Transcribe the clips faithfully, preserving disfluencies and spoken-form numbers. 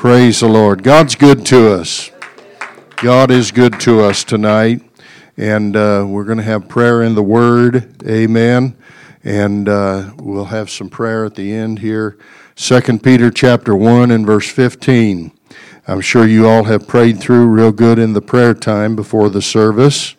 Praise the Lord. God's good to us. God is good to us tonight. And uh, we're going to have prayer in the Word. Amen. And uh, we'll have some prayer at the end here. Second Peter chapter one and verse fifteen. I'm sure you all have prayed through real good in the prayer time before the service.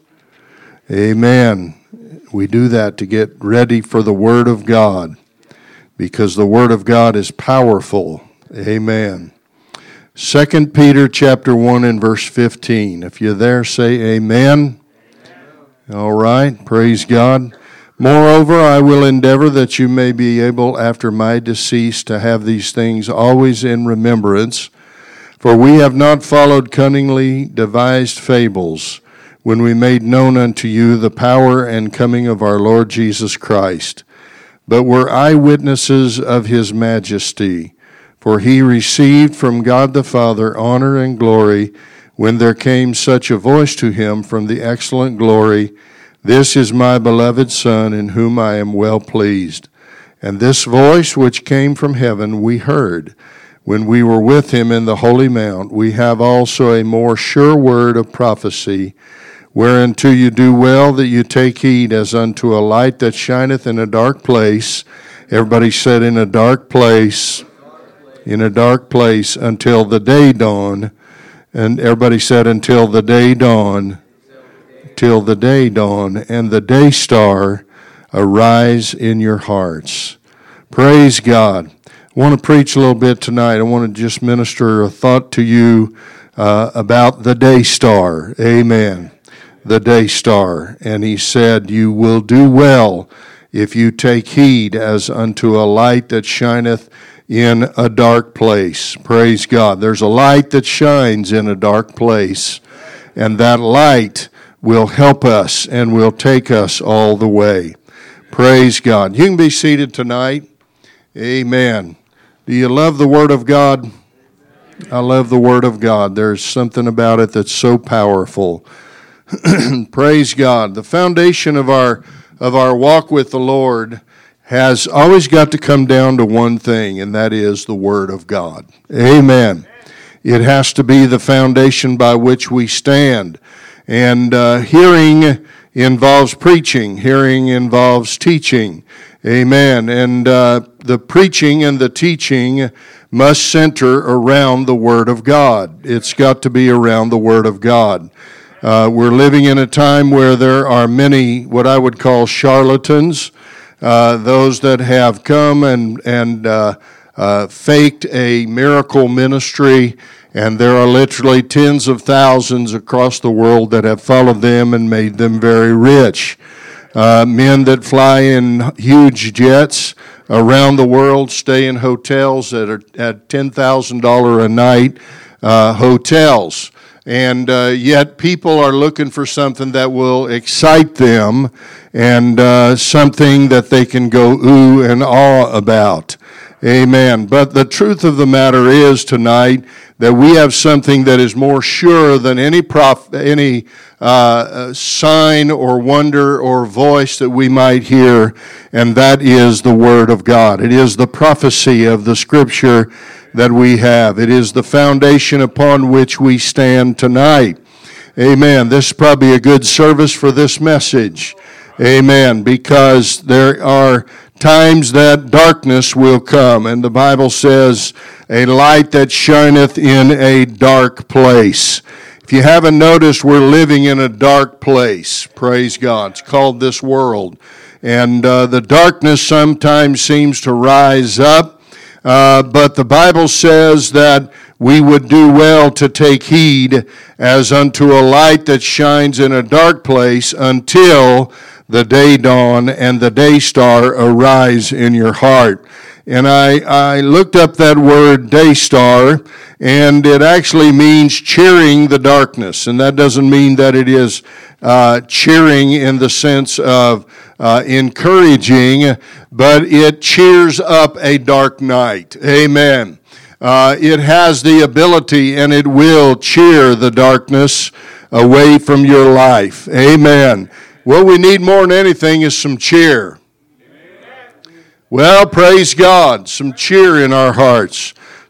Amen. We do that to get ready for the Word of God, because the Word of God is powerful. Amen. Second Peter chapter one and verse fifteen. If you're there, say amen. Amen. All right, praise God. Moreover, I will endeavor that you may be able after my decease to have these things always in remembrance. For we have not followed cunningly devised fables, when we made known unto you the power and coming of our Lord Jesus Christ, but were eyewitnesses of his majesty. For he received from God the Father honor and glory, when there came such a voice to him from the excellent glory, This is my beloved Son, in whom I am well pleased. And this voice which came from heaven we heard, when we were with him in the holy mount. We have also a more sure word of prophecy, whereunto you do well that you take heed, as unto a light that shineth in a dark place. Everybody said, in a dark place. In a dark place until the day dawn. And everybody said, until the day dawn. Till the day dawn. And the day star arise in your hearts. Praise God. I want to preach a little bit tonight. I want to just minister a thought to you uh, about the day star. Amen. The day star. And he said, you will do well if you take heed as unto a light that shineth in a dark place. Praise God. There's a light that shines in a dark place, and that light will help us and will take us all the way. Praise God. You can be seated tonight. Amen. Do you love the Word of God? I love the Word of God. There's something about it that's so powerful. Praise God. The foundation of our of our walk with the Lord has always got to come down to one thing, and that is the Word of God. Amen. It has to be the foundation by which we stand. And uh, hearing involves preaching. Hearing involves teaching. Amen. And uh, the preaching and the teaching must center around the Word of God. It's got to be around the Word of God. Uh, we're living in a time where there are many, what I would call charlatans, uh, those that have come and, and uh, uh, faked a miracle ministry, and there are literally tens of thousands across the world that have followed them and made them very rich. Uh, men that fly in huge jets around the world, stay in hotels that are at ten thousand dollars a night uh, hotels. And uh, yet people are looking for something that will excite them and uh, something that they can go ooh and ah about. Amen. But the truth of the matter is tonight that we have something that is more sure than any prof- any uh, sign or wonder or voice that we might hear, and that is the Word of God. It is the prophecy of the Scripture that we have. It is the foundation upon which we stand tonight. Amen. This is probably a good service for this message. Amen. Because there are times that darkness will come, and the Bible says, a light that shineth in a dark place. If you haven't noticed, we're living in a dark place. Praise God. It's called this world. And uh, the darkness sometimes seems to rise up. Uh, but the Bible says that we would do well to take heed as unto a light that shines in a dark place until the day dawn and the day star arise in your heart. And I, I looked up that word day star, and it actually means cheering the darkness. And that doesn't mean that it is uh, cheering in the sense of uh, encouraging, but it cheers up a dark night. Amen. Uh, it has the ability, and it will cheer the darkness away from your life. Amen. What we need more than anything is some cheer. Well, praise God, some cheer in our hearts,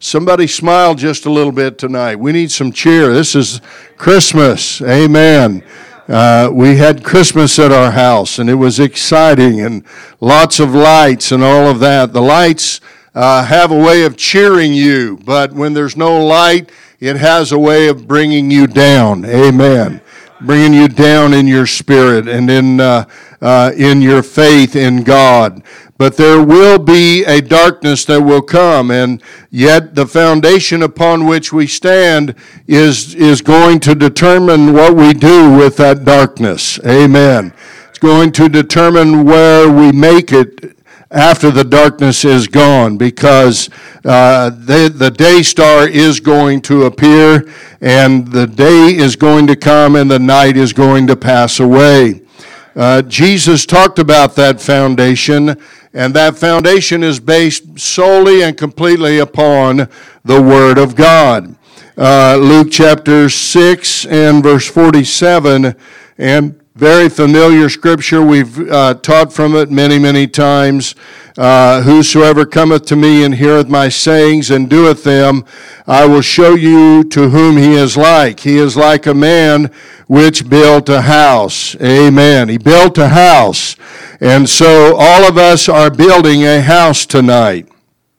Somebody smile just a little bit tonight. We need some cheer. This is Christmas. Amen. Uh, we had Christmas at our house, and it was exciting, and lots of lights and all of that. The lights uh, have a way of cheering you, but when there's no light, it has a way of bringing you down. Amen. Bringing you down in your spirit and in uh, uh, in your faith in God. But there will be a darkness that will come, and yet the foundation upon which we stand is is going to determine what we do with that darkness. Amen. It's going to determine where we make it after the darkness is gone, because uh, the, the day star is going to appear, and the day is going to come, and the night is going to pass away. Uh, Jesus talked about that foundation, and that foundation is based solely and completely upon the Word of God. Uh, Luke chapter six and verse forty-seven, and very familiar scripture. We've uh, taught from it many, many times. Uh, Whosoever cometh to me and heareth my sayings and doeth them, I will show you to whom he is like. He is like a man which built a house. Amen. He built a house. And so all of us are building a house tonight.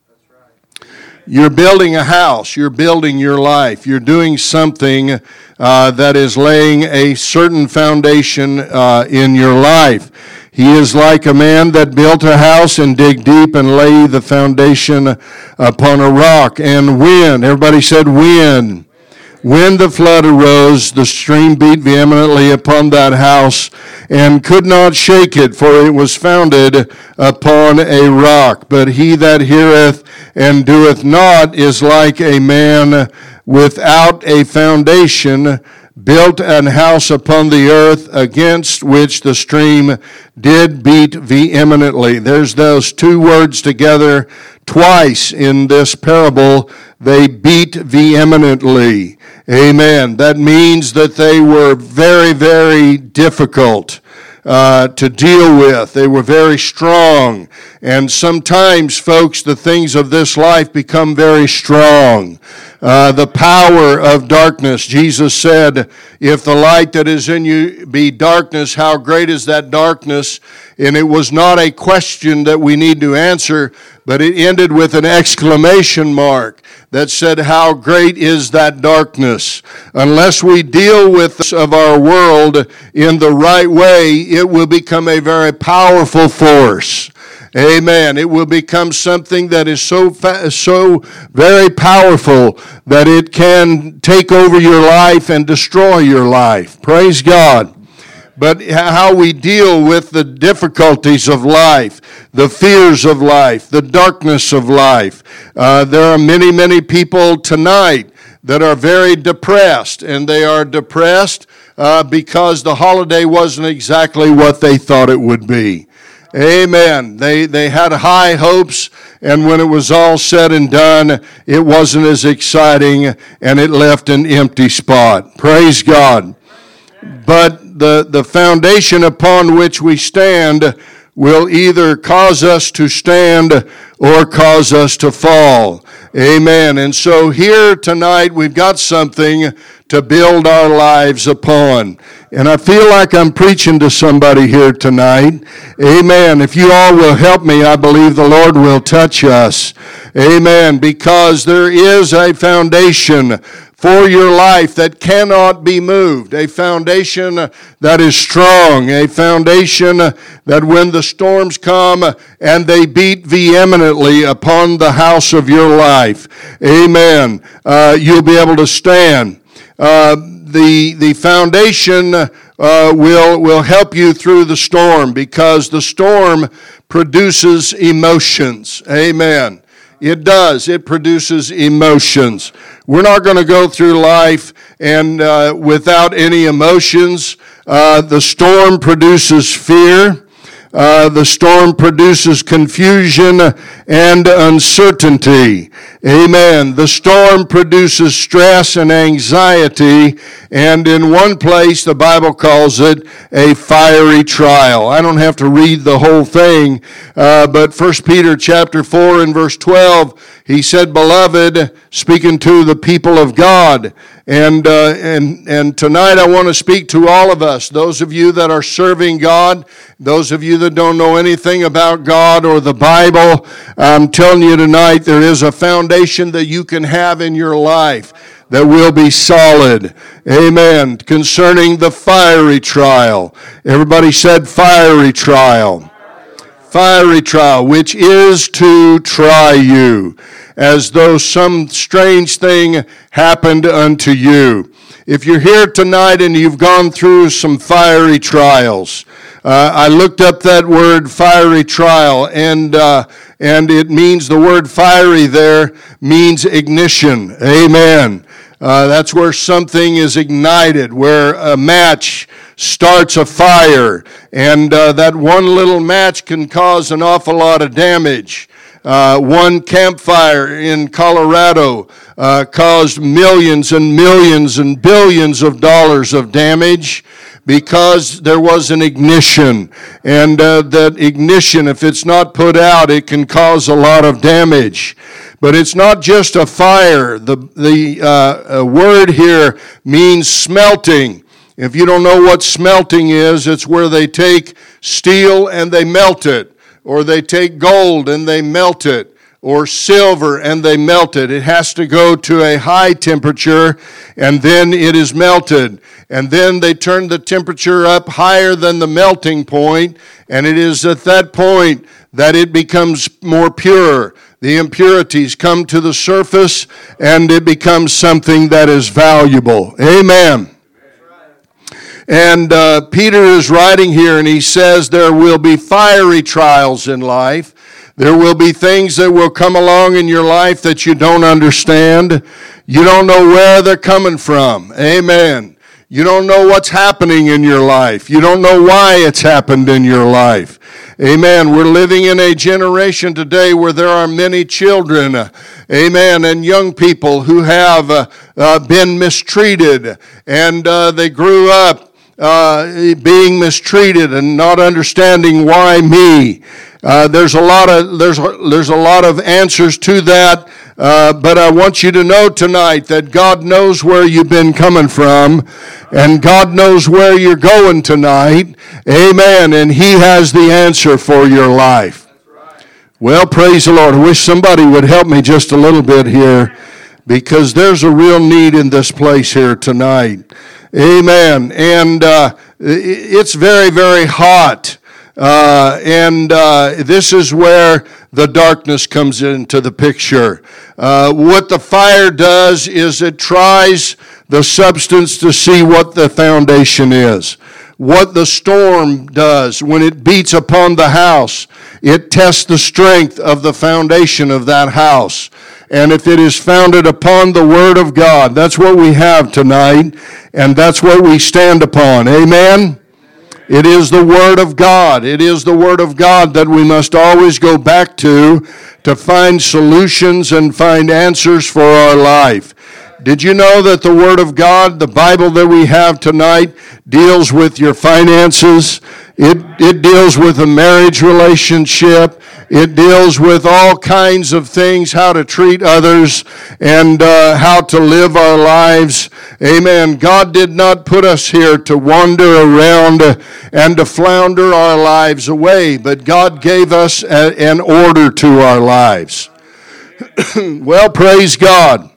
You're building a house. You're building your life. You're doing something uh, that is laying a certain foundation uh, in your life. He is like a man that built a house and dig deep and lay the foundation upon a rock. And when, everybody said when. When the flood arose, the stream beat vehemently upon that house and could not shake it, for it was founded upon a rock. But he that heareth and doeth not is like a man without a foundation, built an house upon the earth, against which the stream did beat vehemently. There's those two words together twice in this parable. They beat vehemently. Amen. That means that they were very, very difficult uh, to deal with. They were very strong. And sometimes, folks, the things of this life become very strong. Uh, the power of darkness. Jesus said, if the light that is in you be darkness, how great is that darkness? And it was not a question that we need to answer, but it ended with an exclamation mark that said, how great is that darkness? Unless we deal with this of our world in the right way, it will become a very powerful force. Amen. It will become something that is so fa- so very powerful that it can take over your life and destroy your life. Praise God. But how we deal with the difficulties of life, the fears of life, the darkness of life. Uh, there are many, many people tonight that are very depressed, and they are depressed uh, because the holiday wasn't exactly what they thought it would be. Amen. They they had high hopes, and when it was all said and done, it wasn't as exciting, and it left an empty spot. Praise God. But the, the foundation upon which we stand will either cause us to stand or cause us to fall. Amen. And so here tonight we've got something to build our lives upon. And I feel like I'm preaching to somebody here tonight. Amen. If you all will help me, I believe the Lord will touch us. Amen. Because there is a foundation for your life that cannot be moved, a foundation that is strong, a foundation that when the storms come and they beat vehemently upon the house of your life, amen, uh, you'll be able to stand. Uh, the the foundation uh, will will help you through the storm, because the storm produces emotions. Amen. It does. It produces emotions. We're not going to go through life and uh, without any emotions. Uh, the storm produces fear. Uh, the storm produces confusion and uncertainty. Amen. The storm produces stress and anxiety, and in one place the Bible calls it a fiery trial. I don't have to read the whole thing, uh, but First Peter chapter four and verse twelve, He said, beloved, speaking to the people of God. And, uh, and, and tonight I want to speak to all of us, those of you that are serving God, those of you that don't know anything about God or the Bible. I'm telling you tonight, there is a foundation that you can have in your life that will be solid. Amen. Concerning the fiery trial. Everybody said fiery trial. Fiery trial, which is to try you, as though some strange thing happened unto you. If you're here tonight and you've gone through some fiery trials, uh, I looked up that word fiery trial, and uh, and it means, the word fiery there means ignition. Amen. Uh, that's where something is ignited, where a match starts a fire, and uh, that one little match can cause an awful lot of damage. Uh, one campfire in Colorado uh, caused millions and millions and billions of dollars of damage because there was an ignition. And uh, that ignition, if it's not put out, it can cause a lot of damage. But it's not just a fire. The, the uh, uh, word here means smelting. If you don't know what smelting is, it's where they take steel and they melt it, or they take gold and they melt it, or silver and they melt it. It has to go to a high temperature, and then it is melted. And then they turn the temperature up higher than the melting point, and it is at that point that it becomes more pure. The impurities come to the surface, and it becomes something that is valuable. Amen. And uh, Peter is writing here, and he says there will be fiery trials in life. There will be things that will come along in your life that you don't understand. You don't know where they're coming from. Amen. You don't know what's happening in your life. You don't know why it's happened in your life. Amen. We're living in a generation today where there are many children, uh, amen, and young people who have uh, uh, been mistreated, and uh, they grew up uh, being mistreated and not understanding why me. Uh, there's a lot of there's there's a lot of answers to that. Uh, but I want you to know tonight that God knows where you've been coming from, and God knows where you're going tonight. Amen. And He has the answer for your life. Well, praise the Lord. I wish somebody would help me just a little bit here, because there's a real need in this place here tonight. Amen. And uh, it's very, very hot. Uh, and uh, this is where the darkness comes into the picture. Uh, what the fire does is it tries the substance to see what the foundation is. What the storm does when it beats upon the house, it tests the strength of the foundation of that house. And if it is founded upon the Word of God, that's what we have tonight, and that's what we stand upon. Amen? It is the Word of God. It is the Word of God that we must always go back to to find solutions and find answers for our life. Did you know that the Word of God, the Bible that we have tonight, deals with your finances? It, it deals with a marriage relationship. It deals with all kinds of things, how to treat others and uh, how to live our lives. Amen. God did not put us here to wander around and to flounder our lives away, but God gave us a, an order to our lives. Well, praise God.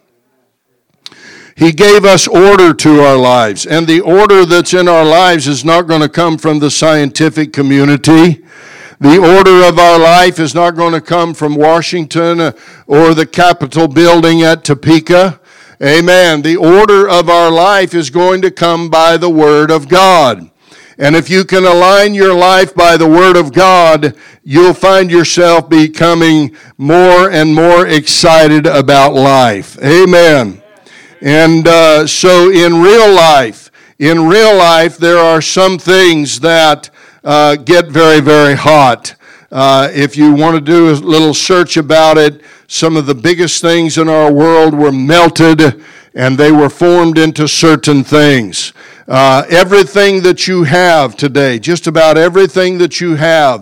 He gave us order to our lives, and the order that's in our lives is not going to come from the scientific community. The order of our life is not going to come from Washington or the Capitol building at Topeka. Amen. The order of our life is going to come by the Word of God. And if you can align your life by the Word of God, you'll find yourself becoming more and more excited about life. Amen. And uh, so in real life, in real life, there are some things that uh, get very, very hot. Uh, if you want to do a little search about it, some of the biggest things in our world were melted, and they were formed into certain things. Uh, everything that you have today, just about everything that you have,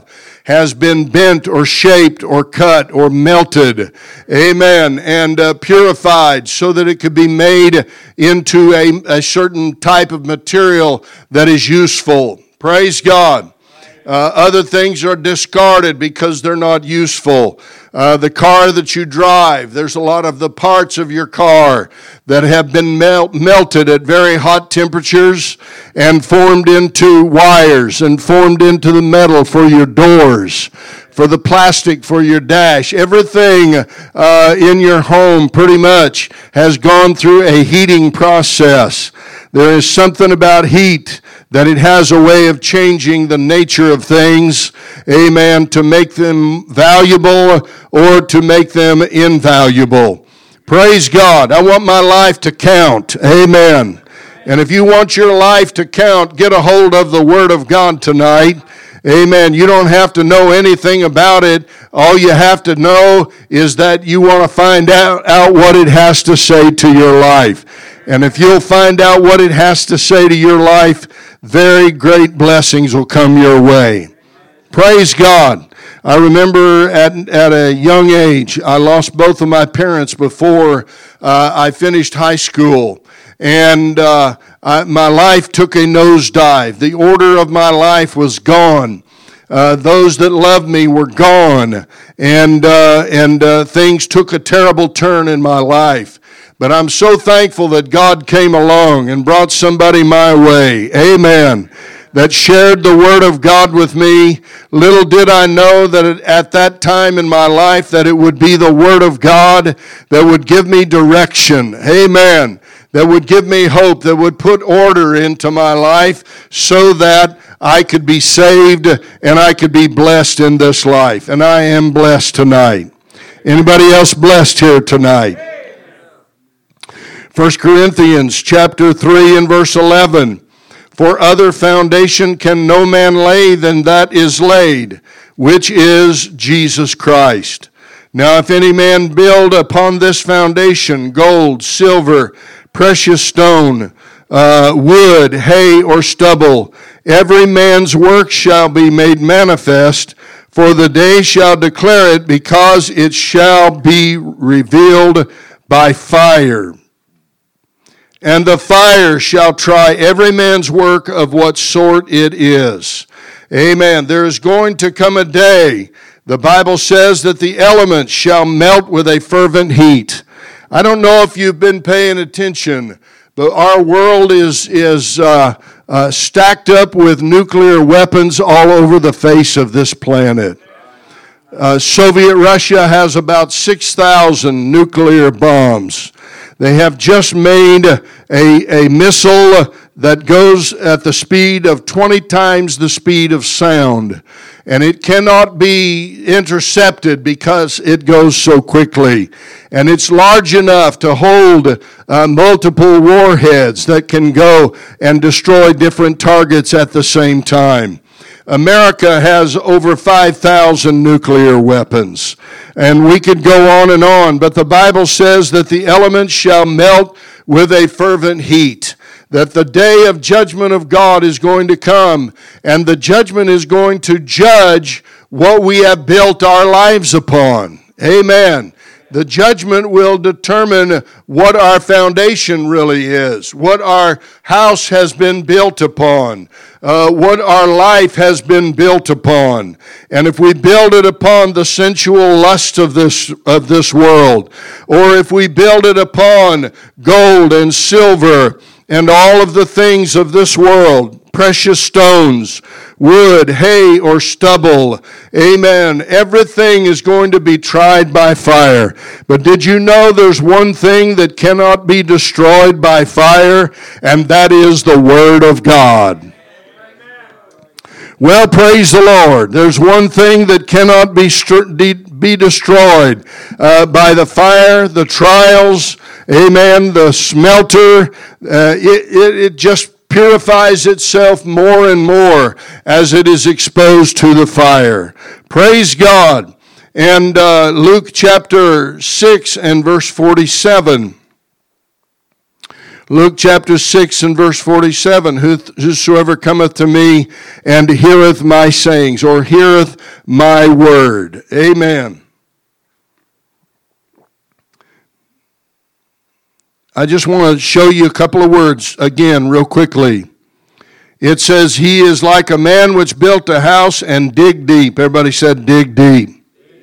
has been bent or shaped or cut or melted, amen, and uh, purified so that it could be made into a, a certain type of material that is useful. Praise God. Uh, other things are discarded because they're not useful. Uh, the car that you drive, there's a lot of the parts of your car that have been melt, melted at very hot temperatures and formed into wires and formed into the metal for your doors, for the plastic for your dash. Everything uh, in your home pretty much has gone through a heating process. There is something about heat that it has a way of changing the nature of things, amen, to make them valuable or to make them invaluable. Praise God. I want my life to count, amen. And if you want your life to count, get a hold of the Word of God tonight. Amen. You don't have to know anything about it. All you have to know is that you want to find out, out what it has to say to your life. And if you'll find out what it has to say to your life, very great blessings will come your way. Praise God. I remember at, at a young age, I lost both of my parents before uh, I finished high school. And uh, I, my life took a nosedive. The order of my life was gone. Uh, those that loved me were gone. And, uh, and uh, things took a terrible turn in my life. But I'm so thankful that God came along and brought somebody my way, amen, that shared the Word of God with me. Little did I know that at that time in my life that it would be the Word of God that would give me direction, amen, that would give me hope, that would put order into my life so that I could be saved and I could be blessed in this life. And I am blessed tonight. Anybody else blessed here tonight? First Corinthians chapter three and verse eleven. For other foundation can no man lay than that is laid, which is Jesus Christ. Now if any man build upon this foundation gold, silver, precious stone, uh, wood, hay, or stubble, every man's work shall be made manifest, for the day shall declare it, because it shall be revealed by fire. And the fire shall try every man's work of what sort it is. Amen. There is going to come a day, the Bible says, that the elements shall melt with a fervent heat. I don't know if you've been paying attention, but our world is, is uh, uh, stacked up with nuclear weapons all over the face of this planet. Uh, Soviet Russia has about six thousand nuclear bombs. They have just made a, a missile that goes at the speed of twenty times the speed of sound. And it cannot be intercepted because it goes so quickly. And it's large enough to hold uh, multiple warheads that can go and destroy different targets at the same time. America has over five thousand nuclear weapons, and we could go on and on, but the Bible says that the elements shall melt with a fervent heat, that the day of judgment of God is going to come, and the judgment is going to judge what we have built our lives upon. Amen. The judgment will determine what our foundation really is, what our house has been built upon, uh, what our life has been built upon. And if we build it upon the sensual lust of this, of this world, or if we build it upon gold and silver and all of the things of this world, precious stones, wood, hay, or stubble. Amen. Everything is going to be tried by fire. But did you know there's one thing that cannot be destroyed by fire, and that is the Word of God. Well, praise the Lord. There's one thing that cannot be be destroyed uh, by the fire, the trials, amen, the smelter. Uh, it, it, it just purifies itself more and more as it is exposed to the fire. Praise God. And uh, Luke chapter six and verse forty-seven. Luke chapter six and verse forty-seven, whosoever cometh to me and heareth my sayings, or heareth my word. Amen. I just want to show you a couple of words again real quickly. It says, he is like a man which built a house and dig deep. Everybody said dig deep.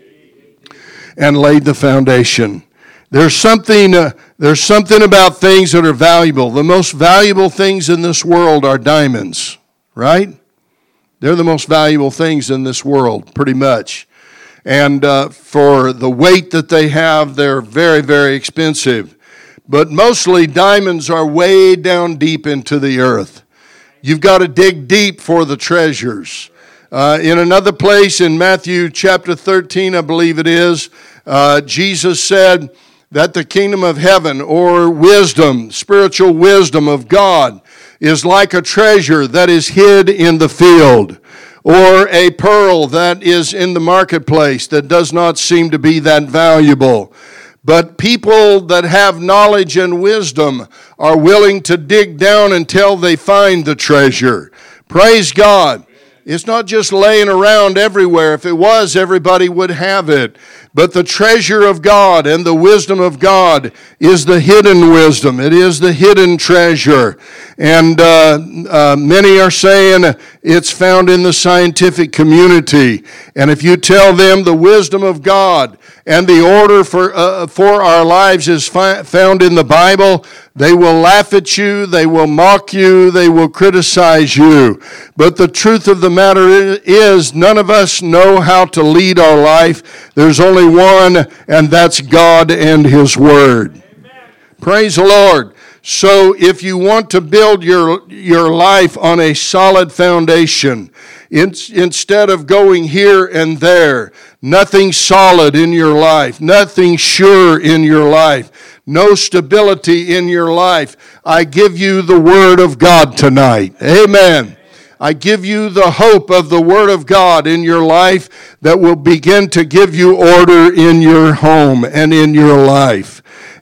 And laid the foundation. There's something, uh, there's something about things that are valuable. The most valuable things in this world are diamonds, right? They're the most valuable things in this world, pretty much. And uh, for the weight that they have, they're very, very expensive. But mostly diamonds are way down deep into the earth. You've got to dig deep for the treasures. Uh, in another place, in Matthew chapter thirteen, I believe it is, uh, Jesus said that the kingdom of heaven, or wisdom, spiritual wisdom of God, is like a treasure that is hid in the field, or a pearl that is in the marketplace that does not seem to be that valuable. But people that have knowledge and wisdom are willing to dig down until they find the treasure. Praise God. It's not just laying around everywhere. If it was, everybody would have it. But the treasure of God and the wisdom of God is the hidden wisdom. It is the hidden treasure. And uh, uh, many are saying it's found in the scientific community. And if you tell them the wisdom of God and the order for uh, for our lives is fi- found in the Bible, they will laugh at you, they will mock you, they will criticize you. But the truth of the matter is, none of us know how to lead our life. There's only one, and that's God and His Word. Amen. Praise the Lord. So if you want to build your, your life on a solid foundation, in, instead of going here and there, nothing solid in your life, nothing sure in your life, no stability in your life, I give you the Word of God tonight. Amen. I give you the hope of the Word of God in your life that will begin to give you order in your home and in your life.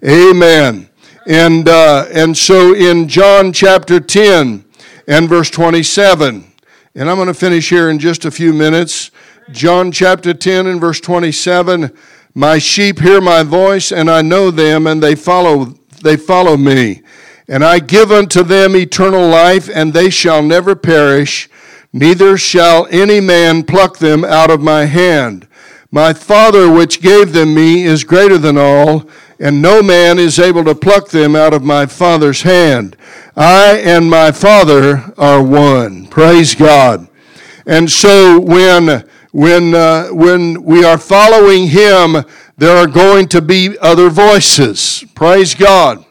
Amen. And uh, and so in John chapter ten and verse twenty-seven, and I'm going to finish here in just a few minutes. John chapter ten and verse twenty-seven, my sheep hear my voice, and I know them, and they follow they follow me. And I give unto them eternal life, and they shall never perish, neither shall any man pluck them out of my hand. My Father which gave them me is greater than all, and no man is able to pluck them out of my Father's hand. I and my Father are one. Praise God. And so when when uh, when we are following Him, there are going to be other voices. Praise God.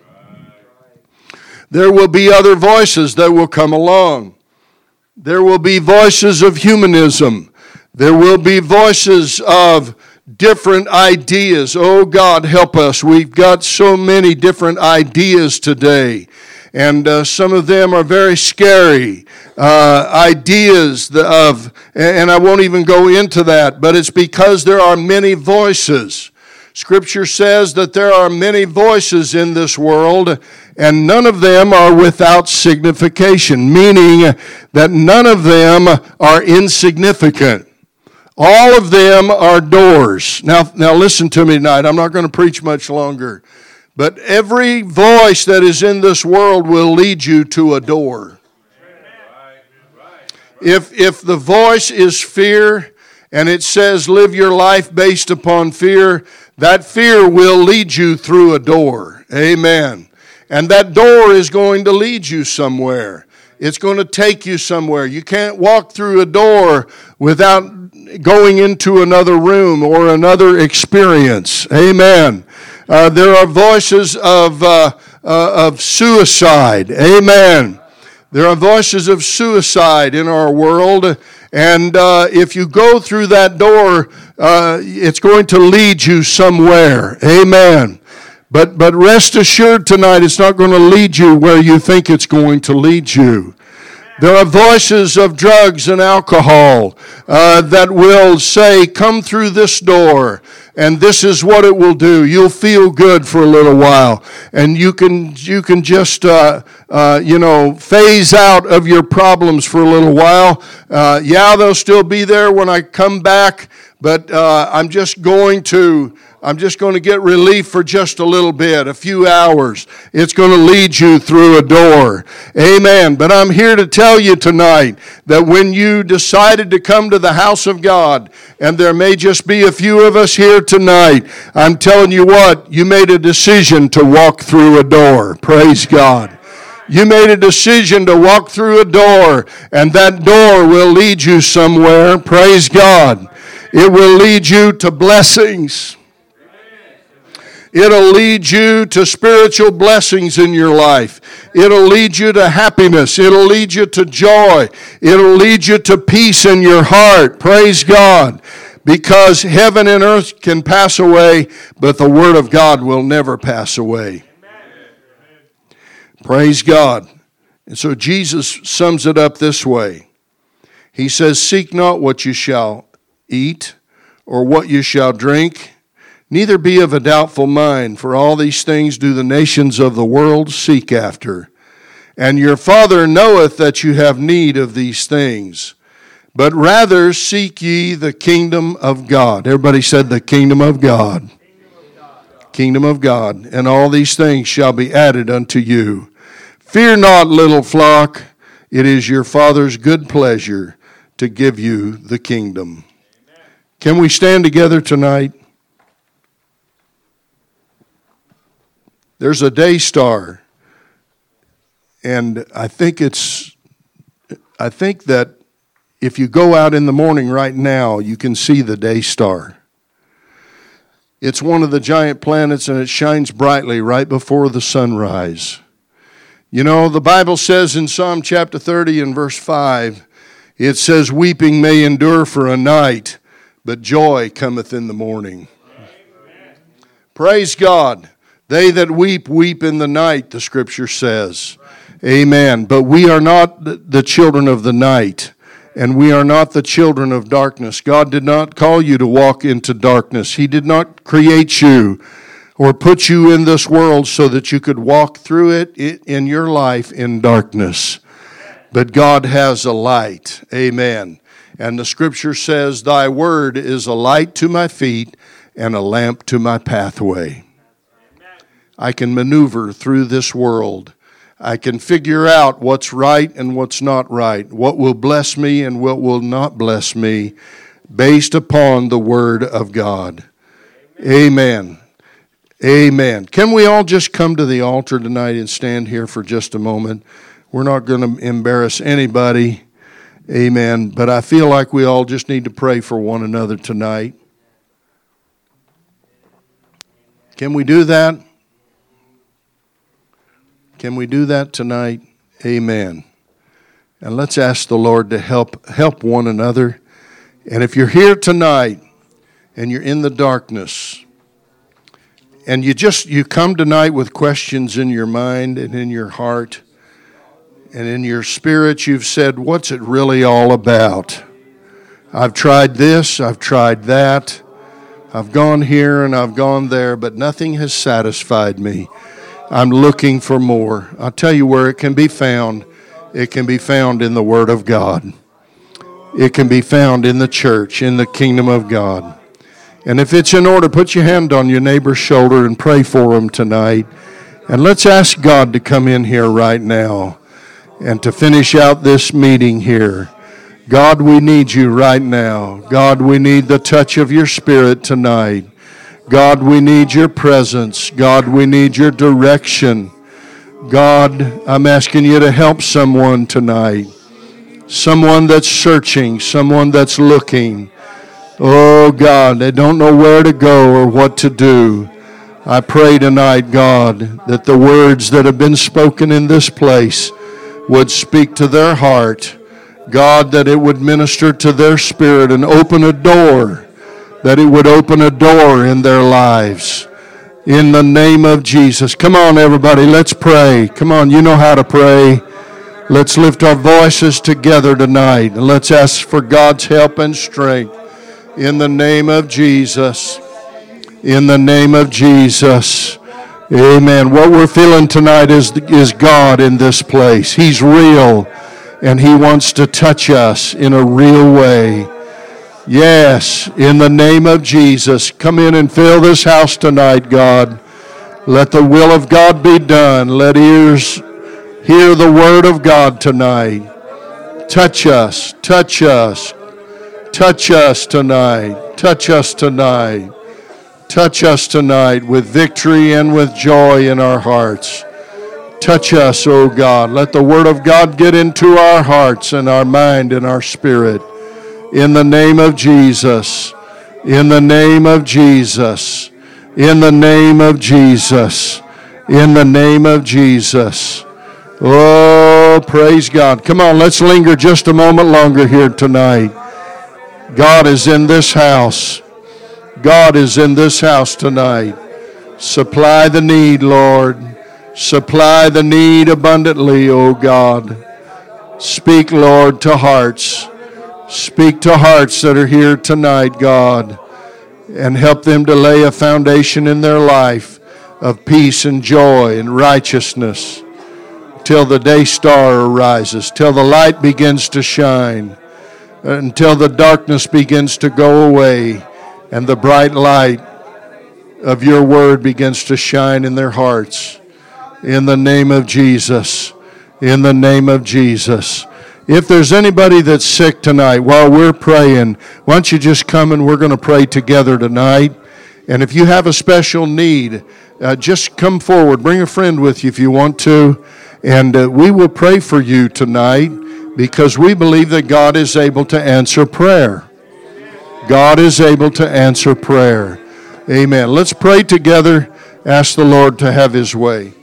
There will be other voices that will come along. There will be voices of humanism. There will be voices of different ideas. Oh, God, help us. We've got so many different ideas today. And uh, some of them are very scary uh, ideas of, and I won't even go into that, but it's because there are many voices. Scripture says that there are many voices in this world, and none of them are without signification, meaning that none of them are insignificant. All of them are doors. Now, now listen to me tonight. I'm not going to preach much longer. But every voice that is in this world will lead you to a door. If, if the voice is fear, and it says live your life based upon fear, that fear will lead you through a door. Amen. And that door is going to lead you somewhere. It's going to take you somewhere. You can't walk through a door without going into another room or another experience. Amen. Uh, there are voices of uh, uh, of suicide. Amen. There are voices of suicide in our world. And uh, if you go through that door, uh, it's going to lead you somewhere. Amen. But but rest assured tonight, it's not going to lead you where you think it's going to lead you. There are voices of drugs and alcohol uh, that will say, come through this door. And this is what it will do. You'll feel good for a little while. And you can you can just, uh, uh, you know, phase out of your problems for a little while. Uh, yeah, they'll still be there when I come back. But uh, I'm just going to... I'm just going to get relief for just a little bit, a few hours. It's going to lead you through a door. Amen. But I'm here to tell you tonight that when you decided to come to the house of God, and there may just be a few of us here tonight, I'm telling you what, you made a decision to walk through a door. Praise God. You made a decision to walk through a door, and that door will lead you somewhere. Praise God. It will lead you to blessings. It'll lead you to spiritual blessings in your life. It'll lead you to happiness. It'll lead you to joy. It'll lead you to peace in your heart. Praise God. Because heaven and earth can pass away, but the Word of God will never pass away. Praise God. And so Jesus sums it up this way. He says, "Seek not what you shall eat or what you shall drink, neither be of a doubtful mind, for all these things do the nations of the world seek after. And your Father knoweth that you have need of these things. But rather seek ye the kingdom of God." Everybody said the kingdom of God. Kingdom of God. Kingdom of God. "And all these things shall be added unto you. Fear not, little flock. It is your Father's good pleasure to give you the kingdom." Amen. Can we stand together tonight? There's a day star, and I think it's, I think that if you go out in the morning right now, you can see the day star. It's one of the giant planets, and it shines brightly right before the sunrise. You know, the Bible says in Psalm chapter thirty and verse five, it says, "Weeping may endure for a night, but joy cometh in the morning." Amen. Praise God. They that weep, weep in the night, the Scripture says. Amen. But we are not the children of the night, and we are not the children of darkness. God did not call you to walk into darkness. He did not create you or put you in this world so that you could walk through it in your life in darkness. But God has a light. Amen. And the Scripture says, "Thy word is a light to my feet and a lamp to my pathway." I can maneuver through this world. I can figure out what's right and what's not right, what will bless me and what will not bless me, based upon the Word of God. Amen. Amen. Can we all just come to the altar tonight and stand here for just a moment? We're not going to embarrass anybody. Amen. But I feel like we all just need to pray for one another tonight. Can we do that? Can we do that tonight? Amen. And let's ask the Lord to help help one another. And if you're here tonight and you're in the darkness, and you just you come tonight with questions in your mind and in your heart and in your spirit, you've said, "What's it really all about? I've tried this, I've tried that, I've gone here and I've gone there, but nothing has satisfied me. I'm looking for more." I'll tell you where it can be found. It can be found in the Word of God. It can be found in the church, in the kingdom of God. And if it's in order, put your hand on your neighbor's shoulder and pray for him tonight. And let's ask God to come in here right now and to finish out this meeting here. God, we need you right now. God, we need the touch of your Spirit tonight. God, we need your presence. God, we need your direction. God, I'm asking you to help someone tonight. Someone that's searching, someone that's looking. Oh, God, they don't know where to go or what to do. I pray tonight, God, that the words that have been spoken in this place would speak to their heart. God, that it would minister to their spirit and open a door, that it would open a door in their lives. In the name of Jesus. Come on, everybody, let's pray. Come on, you know how to pray. Let's lift our voices together tonight, and let's ask for God's help and strength. In the name of Jesus. In the name of Jesus. Amen. What we're feeling tonight is, is God in this place. He's real, and He wants to touch us in a real way. Yes, in the name of Jesus. Come in and fill this house tonight, God. Let the will of God be done. Let ears hear the word of God tonight. Touch us, touch us, touch us tonight, touch us tonight. Touch us tonight with victory and with joy in our hearts. Touch us, oh God. Let the word of God get into our hearts and our mind and our spirit. In the name of Jesus. In the name of Jesus. In the name of Jesus. In the name of Jesus. Oh, praise God. Come on, let's linger just a moment longer here tonight. God is in this house. God is in this house tonight. Supply the need, Lord. Supply the need abundantly, O God. Speak, Lord, to hearts. Speak to hearts that are here tonight, God, and help them to lay a foundation in their life of peace and joy and righteousness till the day star arises, till the light begins to shine, until the darkness begins to go away, and the bright light of your word begins to shine in their hearts. In the name of Jesus. In the name of Jesus. If there's anybody that's sick tonight while we're praying, why don't you just come and we're going to pray together tonight. And if you have a special need, uh, just come forward. Bring a friend with you if you want to. And uh, we will pray for you tonight because we believe that God is able to answer prayer. God is able to answer prayer. Amen. Let's pray together. Ask the Lord to have His way.